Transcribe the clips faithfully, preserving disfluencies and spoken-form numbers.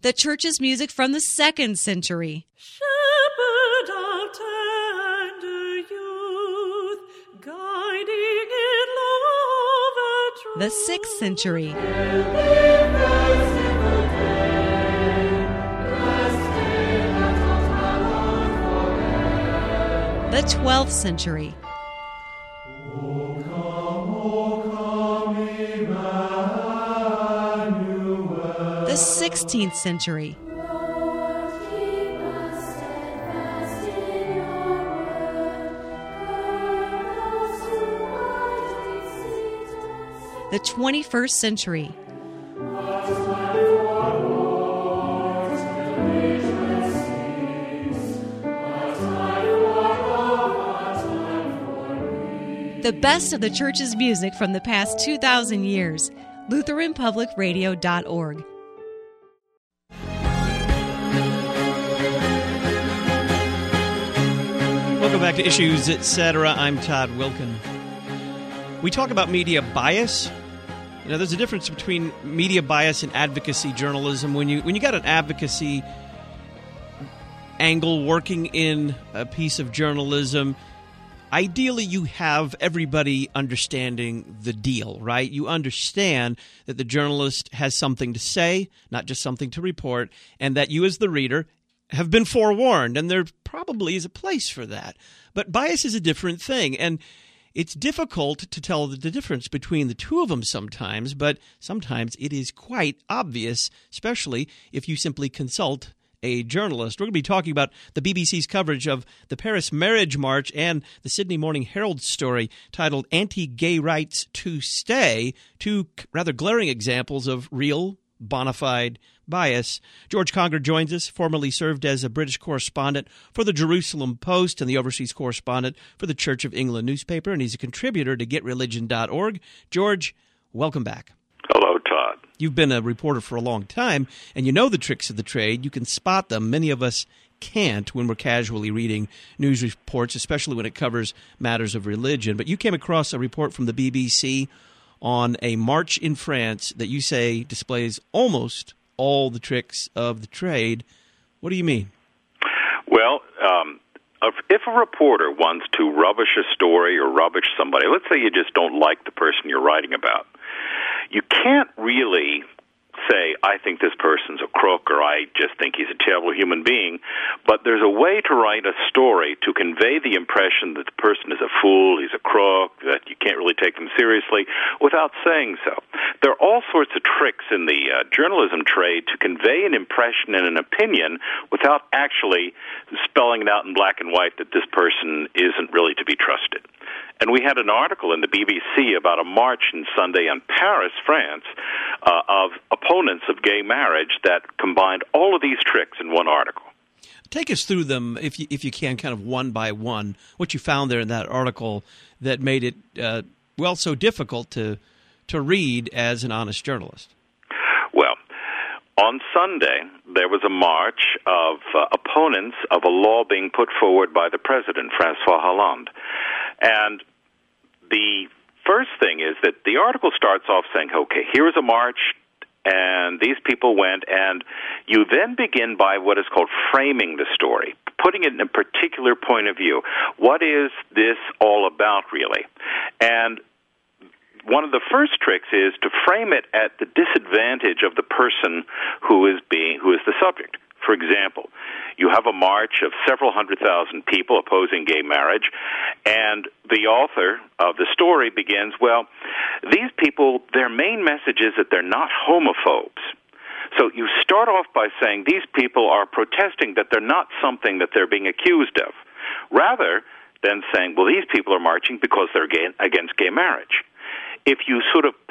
The church's music from the second century. Shepherd of tender youth, guiding in love and truth. The sixth century. The twelfth century. The sixteenth century. The twenty-first century. The best of the church's music from the past two thousand years. Lutheran Public Radio dot org. Welcome back to Issues, et cetera. I'm Todd Wilkin. We talk about media bias. You know, there's a difference between media bias and advocacy journalism. When you when you got an advocacy angle working in a piece of journalism, ideally you have everybody understanding the deal, right? You understand that the journalist has something to say, not just something to report, and that you as the reader have been forewarned, and there probably is a place for that. But bias is a different thing, and it's difficult to tell the difference between the two of them sometimes, but sometimes it is quite obvious, especially if you simply consult a journalist. We're going to be talking about the B B C's coverage of the Paris Marriage March and the Sydney Morning Herald story titled Anti-Gay Rights to Stay, two rather glaring examples of real, bona fide bias. George Conger joins us, formerly served as a British correspondent for the Jerusalem Post and the overseas correspondent for the Church of England newspaper, and he's a contributor to get religion dot org. George, welcome back. Hello, Todd. You've been a reporter for a long time, and you know the tricks of the trade. You can spot them. Many of us can't when we're casually reading news reports, especially when it covers matters of religion. But you came across a report from the B B C on a march in France that you say displays almost all the tricks of the trade. What do you mean? Well, um, if a reporter wants to rubbish a story or rubbish somebody, let's say you just don't like the person you're writing about, you can't really say, I think this person's a crook, or I just think he's a terrible human being, but there's a way to write a story to convey the impression that the person is a fool, he's a crook, that you can't really take them seriously, without saying so. There are all sorts of tricks in the uh, journalism trade to convey an impression and an opinion without actually spelling it out in black and white that this person isn't really to be trusted. And we had an article in the B B C about a march in Sunday in Paris, France, uh, of opponents of gay marriage that combined all of these tricks in one article. Take us through them, if you, if you can, kind of one by one, what you found there in that article that made it, uh, well, so difficult to to read as an honest journalist. Well, on Sunday, there was a march of uh, opponents of a law being put forward by the president, François Hollande. And the first thing is that the article starts off saying, okay, here's a march, and these people went, and you then begin by what is called framing the story, putting it in a particular point of view. What is this all about, really? And one of the first tricks is to frame it at the disadvantage of the person who is being who is the subject. For example, you have a march of several hundred thousand people opposing gay marriage, and the author of the story begins, well, these people, their main message is that they're not homophobes. So you start off by saying these people are protesting that they're not something that they're being accused of, rather than saying, well, these people are marching because they're gay, against gay marriage. If you sort of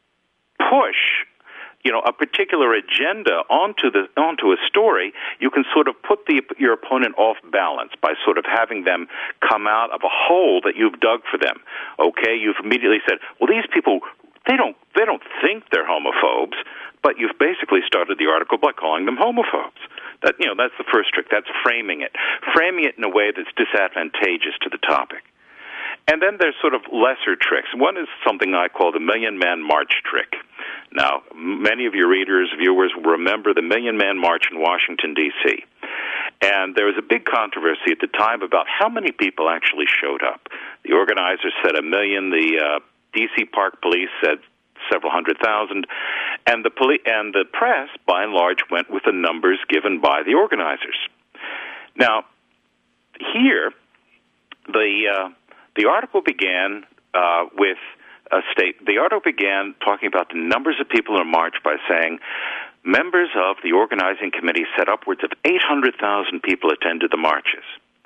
push, you know, a particular agenda onto the onto a story, you can sort of put the your opponent off balance by sort of having them come out of a hole that you've dug for them. Okay, you've immediately said, well, these people, they don't they don't think they're homophobes, but you've basically started the article by calling them homophobes. That, you know, that's the first trick. That's framing it, framing it in a way that's disadvantageous to the topic. And then there's sort of lesser tricks. One is something I call the Million Man March trick. Now, many of your readers, viewers will remember the Million Man March in Washington, D C And there was a big controversy at the time about how many people actually showed up. The organizers said a million. The uh, D C Park Police said several hundred thousand. And the, poli- and the press, by and large, went with the numbers given by the organizers. Now, here, the uh, the article began uh, with a state. The article began talking about the numbers of people in a march by saying members of the organizing committee said upwards of eight hundred thousand people attended the marches.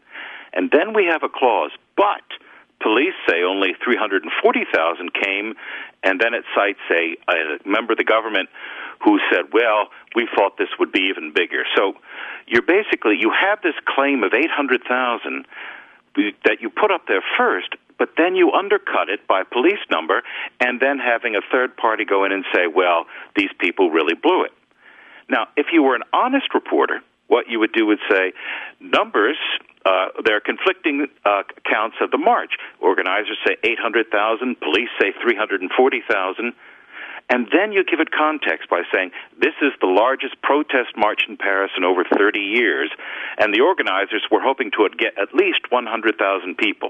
And then we have a clause, but police say only three hundred forty thousand came, and then it cites a, a member of the government who said, well, we thought this would be even bigger. So you're basically, you have this claim of eight hundred thousand that you put up there first, but then you undercut it by police number, and then having a third party go in and say, well, these people really blew it. Now, if you were an honest reporter, what you would do would say, numbers, uh, there are conflicting uh, accounts of the march. Organizers say eight hundred thousand, police say three hundred forty thousand, and then you give it context by saying, this is the largest protest march in Paris in over thirty years, and the organizers were hoping to get at least one hundred thousand people.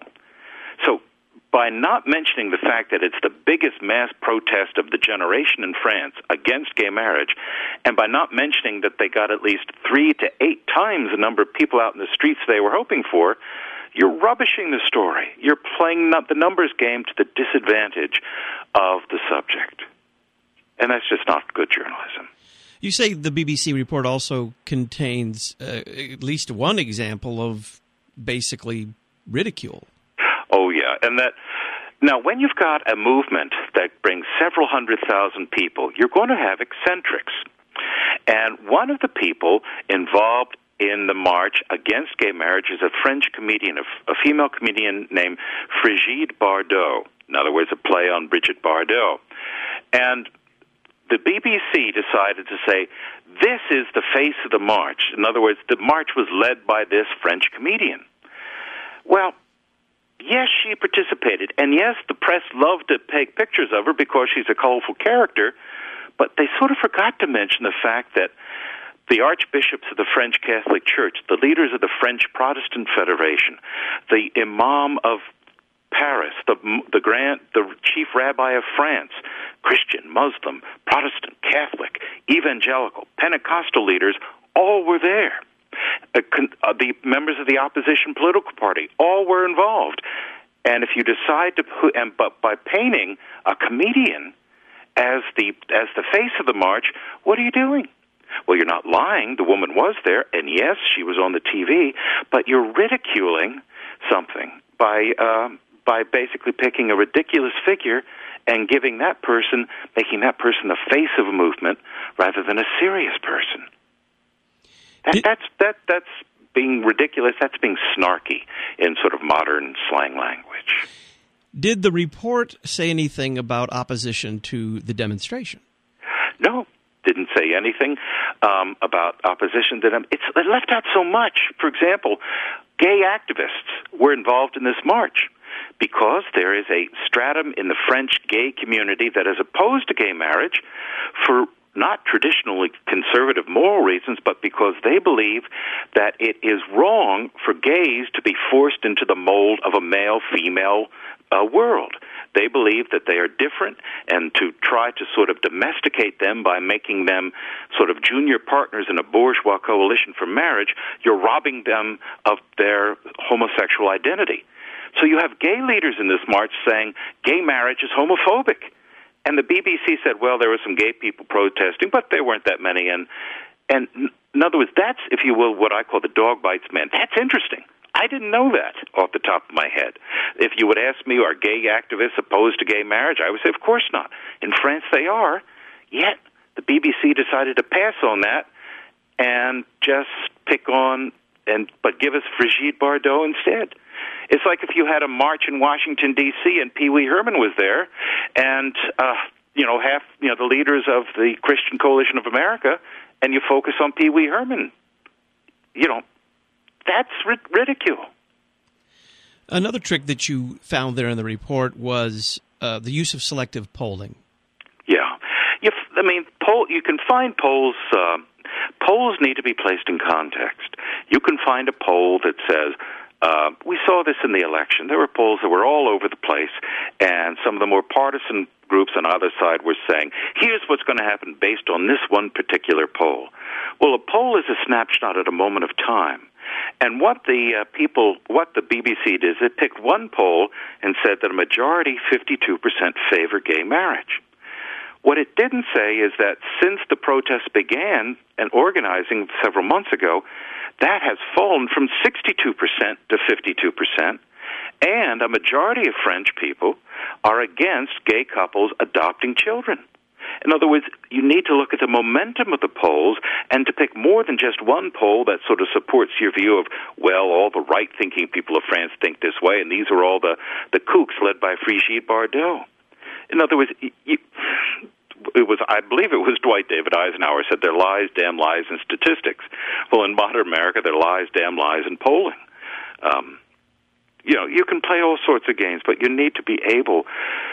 So by not mentioning the fact that it's the biggest mass protest of the generation in France against gay marriage, and by not mentioning that they got at least three to eight times the number of people out in the streets they were hoping for, you're rubbishing the story. You're playing the numbers game to the disadvantage of the subject. And that's just not good journalism. You say the B B C report also contains uh, at least one example of basically ridicule. Oh, yeah. And that now, when you've got a movement that brings several hundred thousand people, you're going to have eccentrics. And one of the people involved in the march against gay marriage is a French comedian, a, a female comedian named Brigitte Bardot. In other words, a play on Brigitte Bardot. And the B B C decided to say, this is the face of the march. In other words, the march was led by this French comedian. Well, yes, she participated, and yes, the press loved to take pictures of her because she's a colorful character, but they sort of forgot to mention the fact that the archbishops of the French Catholic Church, the leaders of the French Protestant Federation, the imam of Paris, the the grand, the chief rabbi of France, Christian, Muslim, Protestant, Catholic, evangelical, Pentecostal leaders, all were there. Uh, con, uh, the members of the opposition political party, all were involved. And if you decide to put, and but by painting a comedian as the as the face of the march, what are you doing? Well, you're not lying. The woman was there, and yes, she was on the T V, but you're ridiculing something by uh, by basically picking a ridiculous figure and giving that person, making that person the face of a movement rather than a serious person. That, Did, that's that that's being ridiculous. That's being snarky in sort of modern slang language. Did the report say anything about opposition to the demonstration? No, didn't say anything um, about opposition to them. It's, it left out so much. For example, gay activists were involved in this march because there is a stratum in the French gay community that is opposed to gay marriage for not traditionally conservative moral reasons, but because they believe that it is wrong for gays to be forced into the mold of a male-female uh, world. They believe that they are different, and to try to sort of domesticate them by making them sort of junior partners in a bourgeois coalition for marriage, you're robbing them of their homosexual identity. So you have gay leaders in this march saying gay marriage is homophobic. And the B B C said, well, there were some gay people protesting, but there weren't that many. And, and in other words, that's, if you will, what I call the dog bites man. That's interesting. I didn't know that off the top of my head. If you would ask me, are gay activists opposed to gay marriage? I would say, of course not. In France, they are. Yet the B B C decided to pass on that and just pick on, and but give us Brigitte Bardot instead. It's like if you had a march in Washington, D C, and Pee Wee Herman was there, and, uh, you know, half, you know, the leaders of the Christian Coalition of America, and you focus on Pee Wee Herman. You know, that's ri- ridicule. Another trick that you found there in the report was uh, the use of selective polling. Yeah. You, I mean, poll, you can find polls. Uh, polls need to be placed in context. You can find a poll that says, uh, we saw this in the election. There were polls that were all over the place, and some of the more partisan groups on either side were saying, here's what's going to happen based on this one particular poll. Well, a poll is a snapshot at a moment of time. And what the uh, people, what the B B C did is it picked one poll and said that a majority, fifty-two percent, favor gay marriage. What it didn't say is that since the protests began and organizing several months ago, that has fallen from sixty-two percent to fifty-two percent, and a majority of French people are against gay couples adopting children. In other words, you need to look at the momentum of the polls and to pick more than just one poll that sort of supports your view of, well, all the right-thinking people of France think this way, and these are all the, the kooks led by Brigitte Bardot. In other words, you, it was, I believe it was Dwight David Eisenhower said, there are lies, damn lies, and statistics. Well, in modern America, there are lies, damn lies, and polling. Um, you know, you can play all sorts of games, but you need to be able...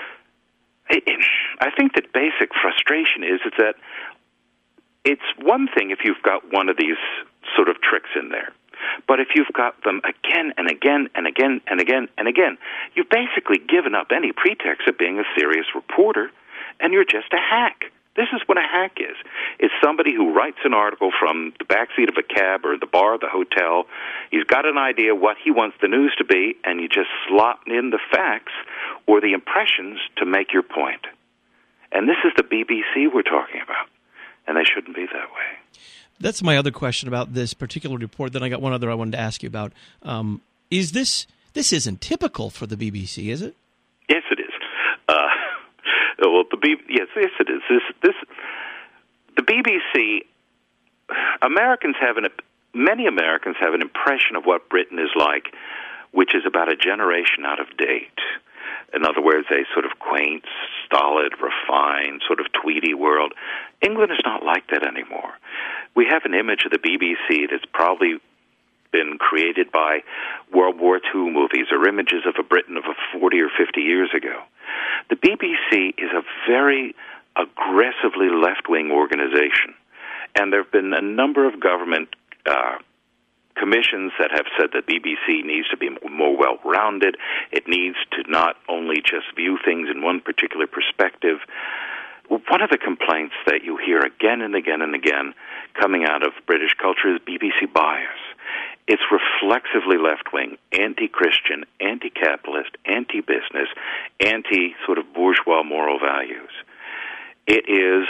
I think that basic frustration is, is that it's one thing if you've got one of these sort of tricks in there, but if you've got them again and again and again and again and again, you've basically given up any pretext of being a serious reporter, and you're just a hack. This is what a hack is. It's somebody who writes an article from the backseat of a cab or the bar of the hotel. He's got an idea what he wants the news to be, and you just slot in the facts or the impressions to make your point. And this is the B B C we're talking about, and they shouldn't be that way. That's my other question about this particular report. Then I got one other I wanted to ask you about. Um, is this this isn't typical for the B B C, is it? Yes, it is. Uh, well, the B- yes, yes, it is. This, this, the B B C. Americans have an many Americans have an impression of what Britain is like, which is about a generation out of date. In other words, a sort of quaint, stolid, refined, sort of tweedy world. England is not like that anymore. We have an image of the B B C that's probably been created by World War Two movies or images of a Britain of a forty or fifty years ago. The B B C is a very aggressively left-wing organization, and there have been a number of government uh, commissions that have said that B B C needs to be more well-rounded. It needs to not only just view things in one particular perspective. One of the complaints that you hear again and again and again coming out of British culture is B B C bias. It's reflexively left-wing, anti-Christian, anti-capitalist, anti-business, anti-sort of bourgeois moral values. It is,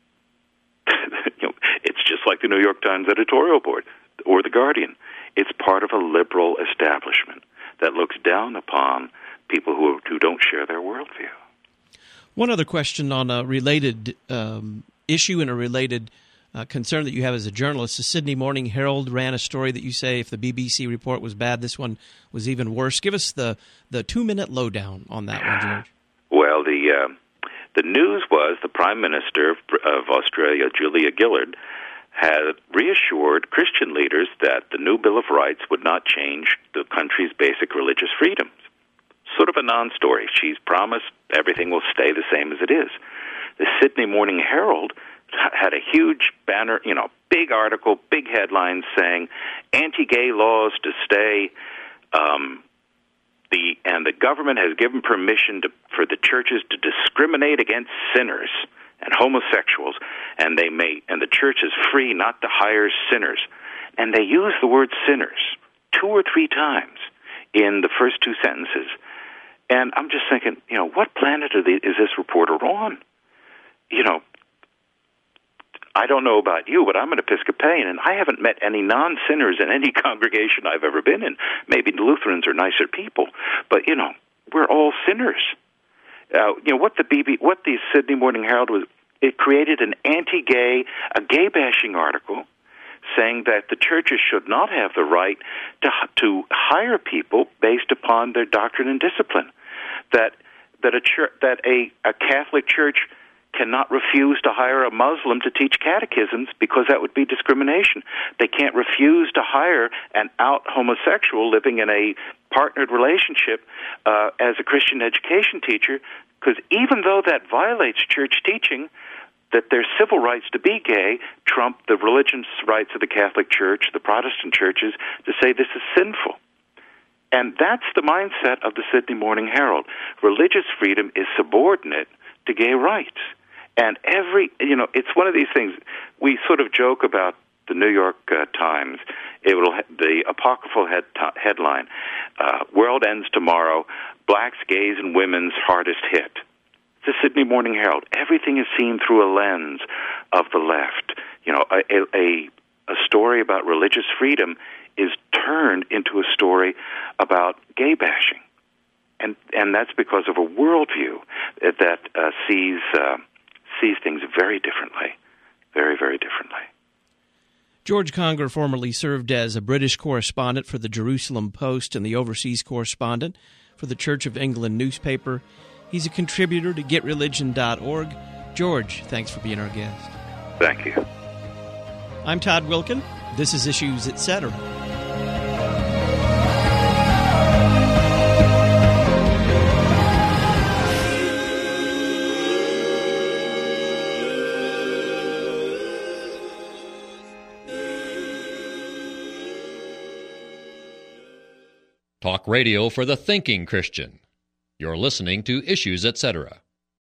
you know, it's just like the New York Times editorial board or The Guardian. It's part of a liberal establishment that looks down upon people who who don't share their worldview. One other question on a related um, issue and a related uh, concern that you have as a journalist. The Sydney Morning Herald ran a story that you say if the B B C report was bad, this one was even worse. Give us the, the two-minute lowdown on that one, George. Well, the uh, the news was the Prime Minister of Australia, Julia Gillard, had reassured Christian leaders that the new Bill of Rights would not change the country's basic religious freedoms. Sort of a non-story. She's promised everything will stay the same as it is. The Sydney Morning Herald had a huge banner, you know, big article, big headlines saying anti-gay laws to stay, um, the and the government has given permission to, for the churches to discriminate against sinners and homosexuals, and they may and the church is free not to hire sinners. And they use the word sinners two or three times in the first two sentences. And I'm just thinking, you know, what planet are they, is this reporter on? You know, I don't know about you, but I'm an Episcopalian, and I haven't met any non-sinners in any congregation I've ever been in. Maybe the Lutherans are nicer people, but, you know, we're all sinners. Uh, you know, what the B B, what the Sydney Morning Herald was, it created an anti-gay, a gay-bashing article saying that the churches should not have the right to to hire people based upon their doctrine and discipline. That that a church, that a, a Catholic church cannot refuse to hire a Muslim to teach catechisms because that would be discrimination. They can't refuse to hire an out homosexual living in a partnered relationship uh, as a Christian education teacher, because even though that violates church teaching, that their civil rights to be gay trump the religious rights of the Catholic Church, the Protestant churches, to say this is sinful. And that's the mindset of the Sydney Morning Herald. Religious freedom is subordinate to gay rights. And every, you know, it's one of these things, we sort of joke about the New York uh, Times. It will, the apocryphal head, t- headline, uh, World Ends Tomorrow, Blacks, Gays, and Women's Hardest Hit. The Sydney Morning Herald. Everything is seen through a lens of the left. You know, a, a, a story about religious freedom is turned into a story about gay bashing. And and that's because of a worldview that uh, sees uh, sees things very differently, very, very differently. George Conger formerly served as a British correspondent for the Jerusalem Post and the overseas correspondent for the Church of England newspaper. He's a contributor to get religion dot org. George, thanks for being our guest. Thank you. I'm Todd Wilkin. This is Issues, et cetera. Talk radio for the thinking Christian. You're listening to Issues, et cetera.